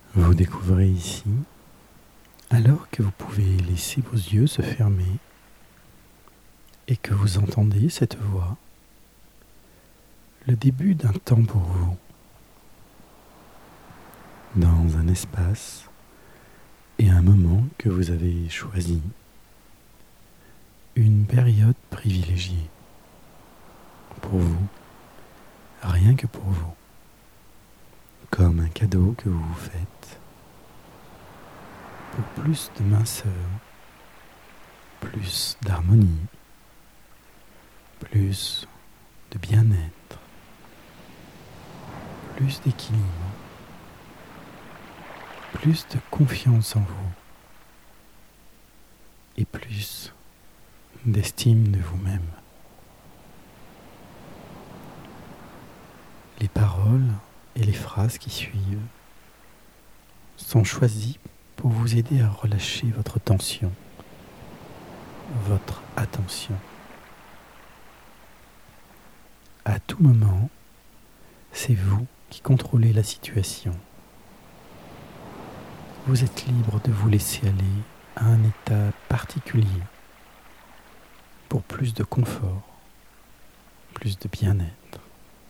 Vous découvrez ici, alors que vous pouvez laisser vos yeux se fermer et que vous entendez cette voix, le début d'un temps pour vous, dans un espace et un moment que vous avez choisi, une période privilégiée pour vous, rien que pour vous, comme un cadeau que vous vous faites, pour plus de minceur, plus d'harmonie, plus de bien-être, plus d'équilibre, plus de confiance en vous et plus d'estime de vous-même. Les paroles et les phrases qui suivent sont choisies pour vous aider à relâcher votre tension, votre attention. À tout moment, c'est vous qui contrôlez la situation. Vous êtes libre de vous laisser aller à un état particulier pour plus de confort, plus de bien-être.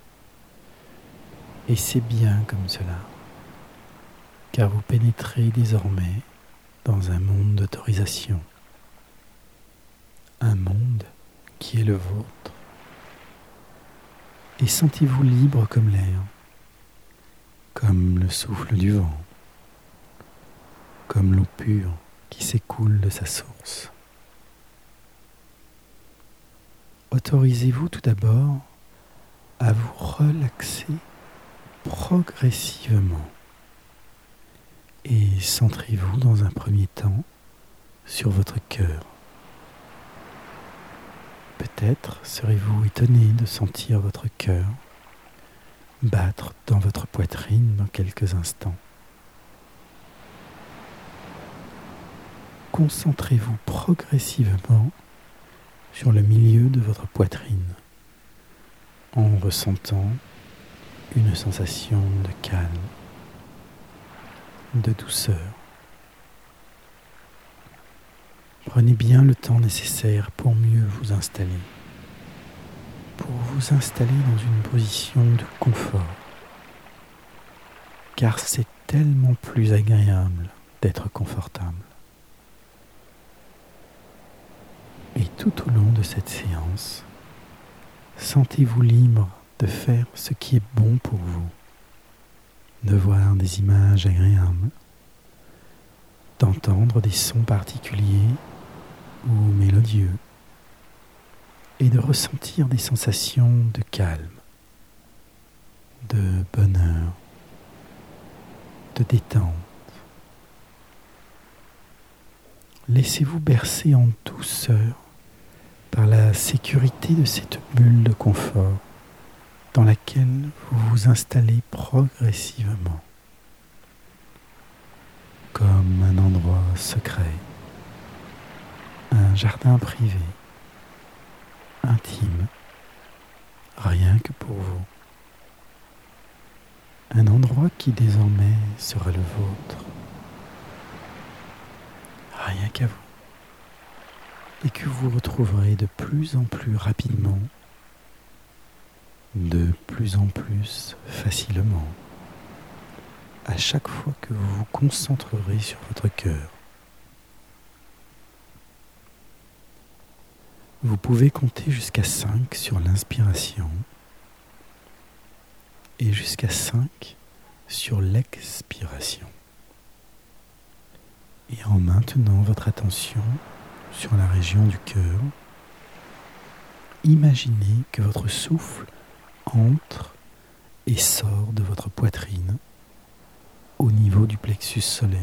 Et c'est bien comme cela, car vous pénétrez désormais dans un monde d'autorisation, un monde qui est le vôtre. Et sentez-vous libre comme l'air, comme le souffle du vent, comme l'eau pure qui s'écoule de sa source. Autorisez-vous tout d'abord à vous relaxer progressivement et centrez-vous dans un premier temps sur votre cœur. Peut-être serez-vous étonné de sentir votre cœur battre dans votre poitrine dans quelques instants. Concentrez-vous progressivement sur le milieu de votre poitrine en ressentant une sensation de calme, de douceur. Prenez bien le temps nécessaire pour mieux vous installer, pour vous installer dans une position de confort, car c'est tellement plus agréable d'être confortable. Et tout au long de cette séance, sentez-vous libre de faire ce qui est bon pour vous, de voir des images agréables, d'entendre des sons particuliers ou mélodieux, et de ressentir des sensations de calme, de bonheur, de détente. Laissez-vous bercer en douceur par la sécurité de cette bulle de confort dans laquelle vous vous installez progressivement, comme un endroit secret, un jardin privé, intime, rien que pour vous. Un endroit qui désormais sera le vôtre, rien qu'à vous, et que vous retrouverez de plus en plus rapidement, de plus en plus facilement, à chaque fois que vous vous concentrerez sur votre cœur. Vous pouvez compter jusqu'à 5 sur l'inspiration et jusqu'à 5 sur l'expiration. Et en maintenant votre attention sur la région du cœur, imaginez que votre souffle entre et sort de votre poitrine au niveau du plexus solaire.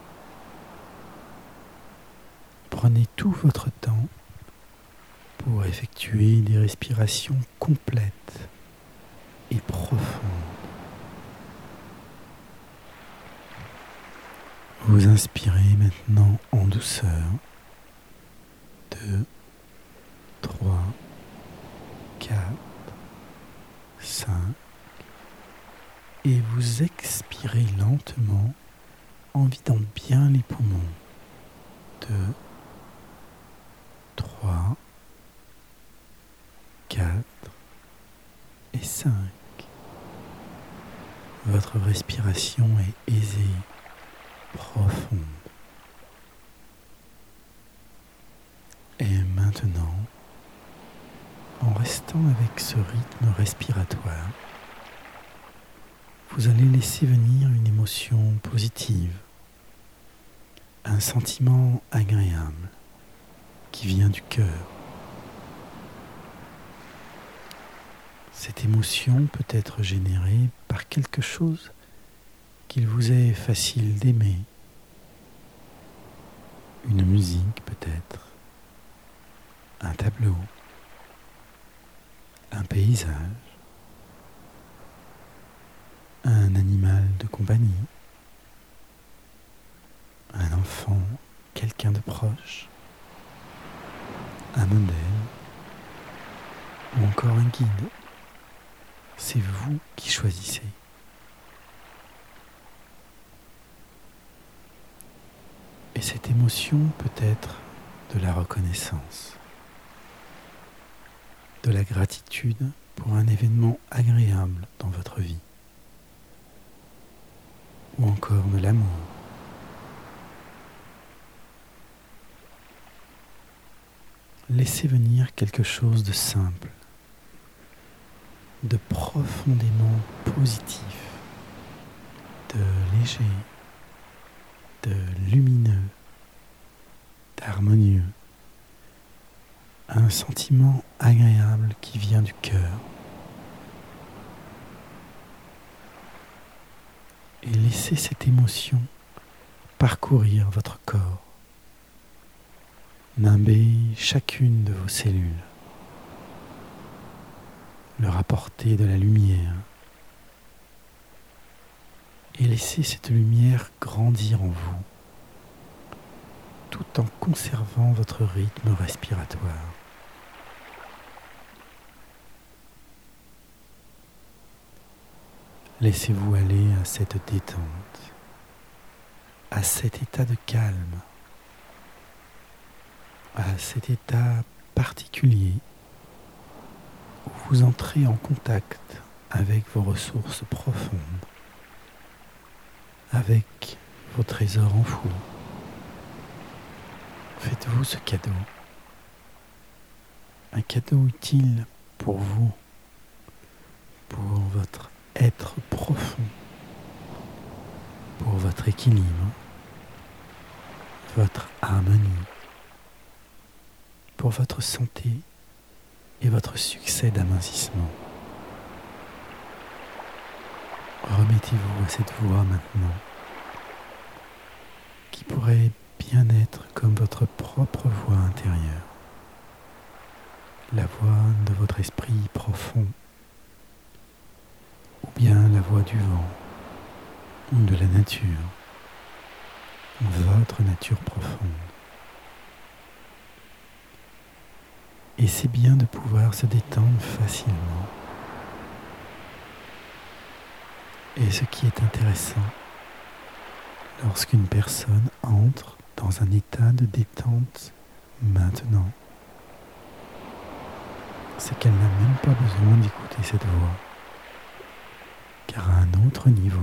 Prenez tout votre temps pour effectuer des respirations complètes et profondes. Vous inspirez maintenant en douceur. 2, 3, 4, 5. Et vous expirez lentement en vidant bien les poumons. 2, 3, 4 et 5. Votre respiration est aisée, profonde. Et maintenant, en restant avec ce rythme respiratoire, vous allez laisser venir une émotion positive, un sentiment agréable qui vient du cœur. Cette émotion peut être générée par quelque chose qu'il vous est facile d'aimer. Une musique peut-être, un tableau, un paysage, un animal de compagnie, un enfant, quelqu'un de proche, un modèle ou encore un guide. C'est vous qui choisissez. Et cette émotion peut être de la reconnaissance, de la gratitude pour un événement agréable dans votre vie, ou encore de l'amour. Laissez venir quelque chose de simple, de profondément positif, de léger, de lumineux, d'harmonieux, un sentiment agréable qui vient du cœur. Et laissez cette émotion parcourir votre corps, nimber chacune de vos cellules, leur apporter de la lumière et laissez cette lumière grandir en vous, tout en conservant votre rythme respiratoire. Laissez-vous aller à cette détente, à cet état de calme, à cet état particulier où vous entrez en contact avec vos ressources profondes, avec vos trésors enfouis. Faites-vous ce cadeau, un cadeau utile pour vous, pour votre être profond, pour votre équilibre, votre harmonie, pour votre santé et votre succès d'amincissement. Remettez-vous à cette voix maintenant, qui pourrait bien être comme votre propre voix intérieure, la voix de votre esprit profond, ou bien la voix du vent, ou de la nature, votre nature profonde. Et c'est bien de pouvoir se détendre facilement. Et ce qui est intéressant, lorsqu'une personne entre dans un état de détente maintenant, c'est qu'elle n'a même pas besoin d'écouter cette voix. Car à un autre niveau,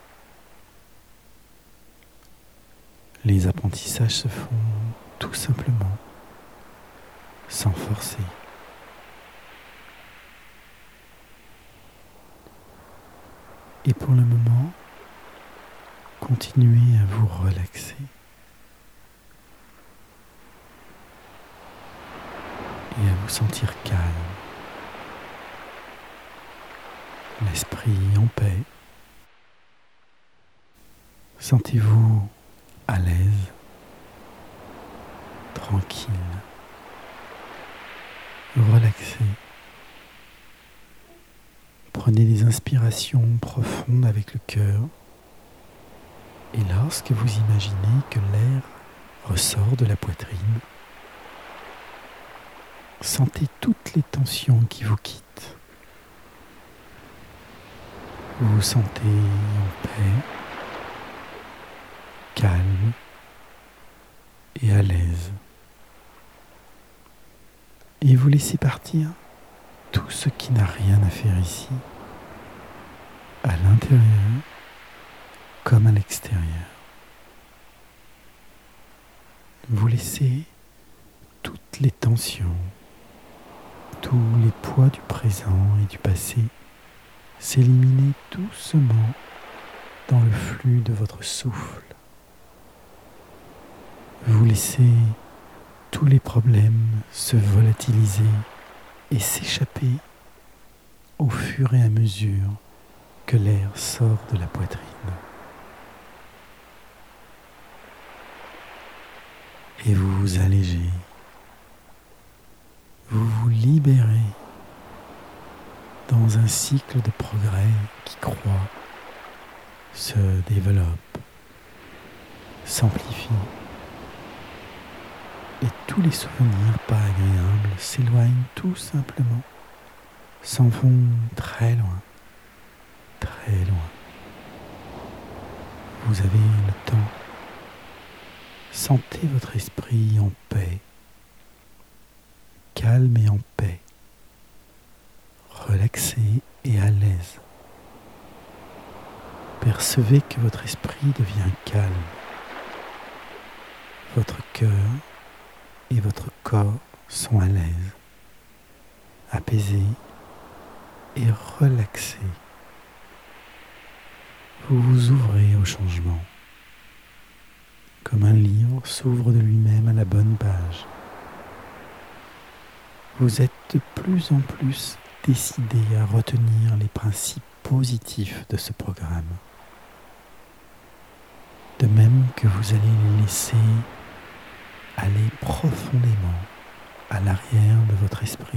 les apprentissages se font tout simplement, sans forcer. Et pour le moment, continuez à vous relaxer. Et à vous sentir calme, l'esprit en paix. Sentez-vous à l'aise, tranquille, relaxé. Prenez des inspirations profondes avec le cœur et lorsque vous imaginez que l'air ressort de la poitrine, sentez toutes les tensions qui vous quittent. Vous vous sentez en paix, calme et à l'aise. Et vous laissez partir tout ce qui n'a rien à faire ici, à l'intérieur comme à l'extérieur. Vous laissez toutes les tensions, tous les poids du présent et du passé s'éliminer doucement dans le flux de votre souffle. Vous laissez tous les problèmes se volatiliser et s'échapper au fur et à mesure que l'air sort de la poitrine. Et vous vous allégez, vous vous libérez dans un cycle de progrès qui croît, se développe, s'amplifie. Et tous les souvenirs pas agréables s'éloignent tout simplement, s'en vont très loin, très loin. Vous avez le temps. Sentez votre esprit en paix, calme et en paix, relaxé et à l'aise. Percevez que votre esprit devient calme. Votre cœur et votre corps sont à l'aise, apaisés et relaxés. Vous vous ouvrez au changement, comme un livre s'ouvre de lui-même à la bonne page. Vous êtes de plus en plus décidé à retenir les principes positifs de ce programme. De même que vous allez les laisser aller profondément à l'arrière de votre esprit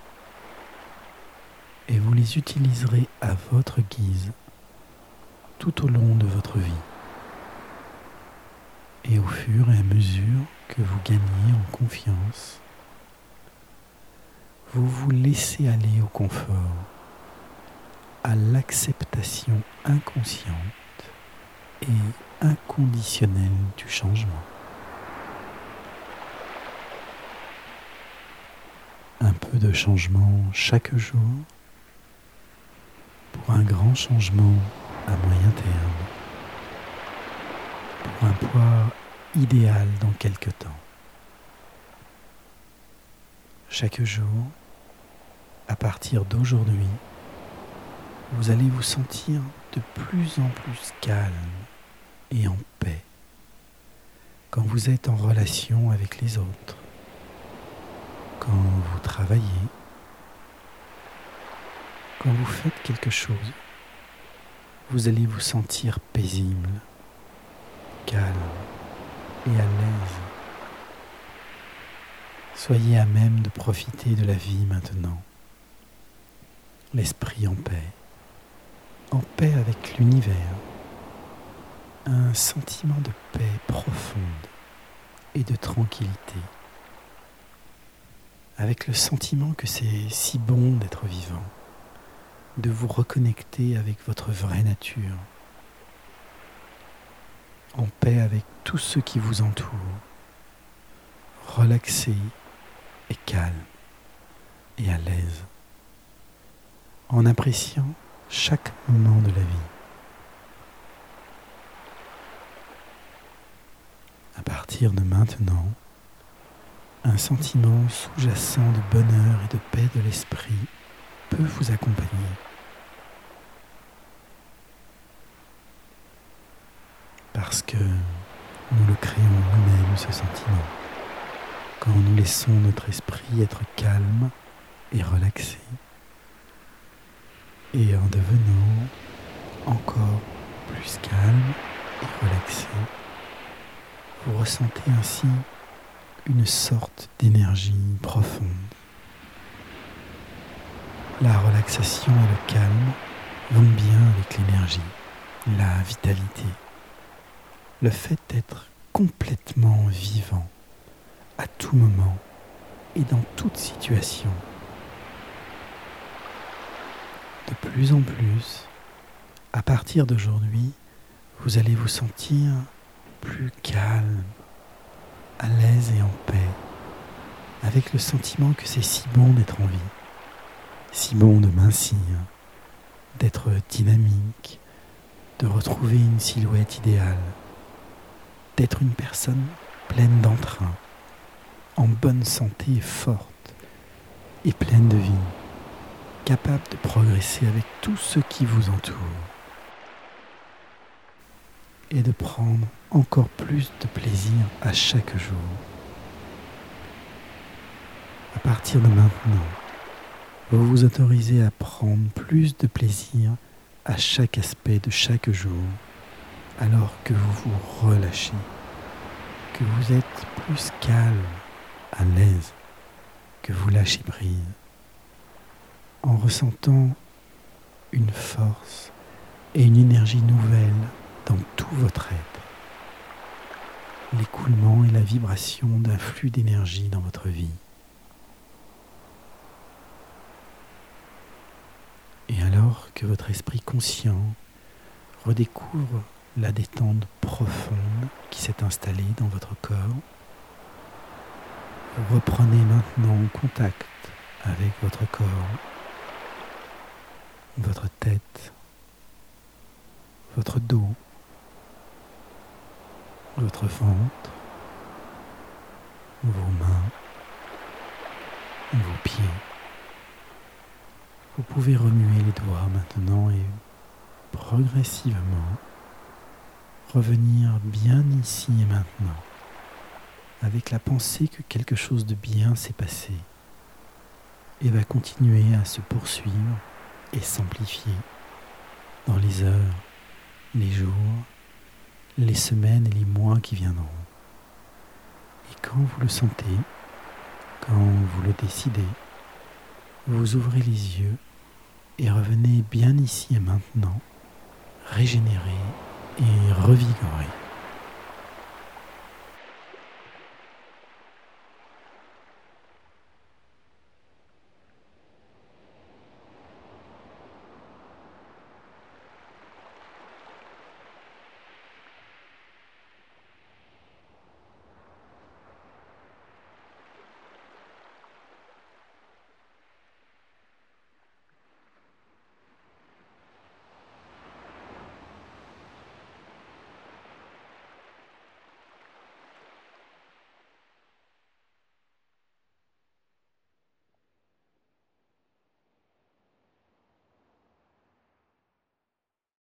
et vous les utiliserez à votre guise tout au long de votre vie. Et au fur et à mesure que vous gagnez en confiance, vous vous laissez aller au confort, à l'acceptation inconsciente et inconditionnelle du changement. Un peu de changement chaque jour pour un grand changement à moyen terme, pour un poids idéal dans quelque temps. Chaque jour, à partir d'aujourd'hui, vous allez vous sentir de plus en plus calme et en paix quand vous êtes en relation avec les autres, quand vous travaillez, quand vous faites quelque chose. Vous allez vous sentir paisible, calme et à l'aise. Soyez à même de profiter de la vie maintenant. L'esprit en paix avec l'univers. Un sentiment de paix profonde et de tranquillité. Avec le sentiment que c'est si bon d'être vivant, de vous reconnecter avec votre vraie nature, en paix avec tout ce qui vous entoure, relaxé et calme et à l'aise, en appréciant chaque moment de la vie. À partir de maintenant, un sentiment sous-jacent de bonheur et de paix de l'esprit peut vous accompagner. Parce que nous le créons nous-mêmes, ce sentiment, quand nous laissons notre esprit être calme et relaxé, et en devenant encore plus calme et relaxé, vous ressentez ainsi une sorte d'énergie profonde. La relaxation et le calme vont bien avec l'énergie, la vitalité, le fait d'être complètement vivant à tout moment et dans toute situation. De plus en plus, à partir d'aujourd'hui, vous allez vous sentir plus calme, à l'aise et en paix, avec le sentiment que c'est si bon d'être en vie, si bon de mincir, d'être dynamique, de retrouver une silhouette idéale, d'être une personne pleine d'entrain, en bonne santé et forte, et pleine de vie, capable de progresser avec tous ceux qui vous entourent, et de prendre encore plus de plaisir à chaque jour. À partir de maintenant, vous vous autorisez à prendre plus de plaisir à chaque aspect de chaque jour, alors que vous vous relâchez, que vous êtes plus calme, à l'aise, que vous lâchez prise, en ressentant une force et une énergie nouvelle dans tout votre être, l'écoulement et la vibration d'un flux d'énergie dans votre vie. Et alors que votre esprit conscient redécouvre la détente profonde qui s'est installée dans votre corps, vous reprenez maintenant contact avec votre corps, votre tête, votre dos, votre ventre, vos mains, vos pieds. Vous pouvez remuer les doigts maintenant et progressivement revenir bien ici et maintenant, avec la pensée que quelque chose de bien s'est passé et va continuer à se poursuivre et s'amplifier dans les heures, les jours, les semaines et les mois qui viendront. Et quand vous le sentez, quand vous le décidez, vous ouvrez les yeux et revenez bien ici et maintenant, régénéré et revigoré.